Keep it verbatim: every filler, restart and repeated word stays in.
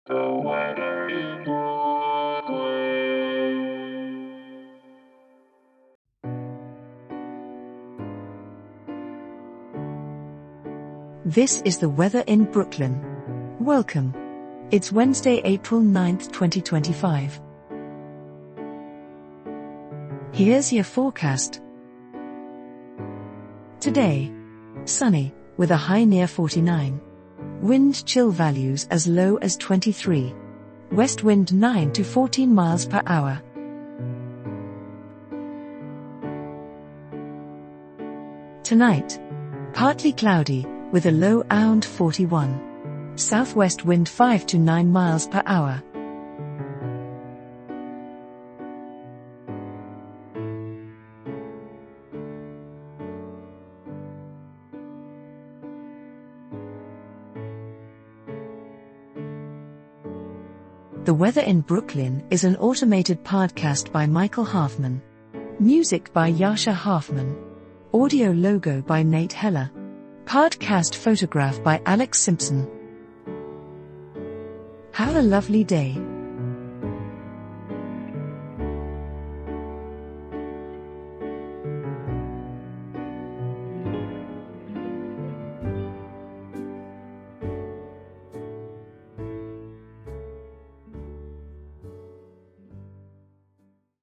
The weather in Brooklyn. This is the weather in Brooklyn. Welcome. It's Wednesday, April ninth, twenty twenty-five. Here's your forecast. Today, sunny, with a high near forty-nine. Wind chill values as low as twenty-three. West wind nine to fourteen miles per hour. Tonight, partly cloudy, with a low around forty-one. Southwest wind five to nine miles per hour. The Weather in Brooklyn is an automated podcast by Michael Halfman. Music by Yasha Halfman. Audio logo by Nate Heller. Podcast photograph by Alex Simpson. Have a lovely day.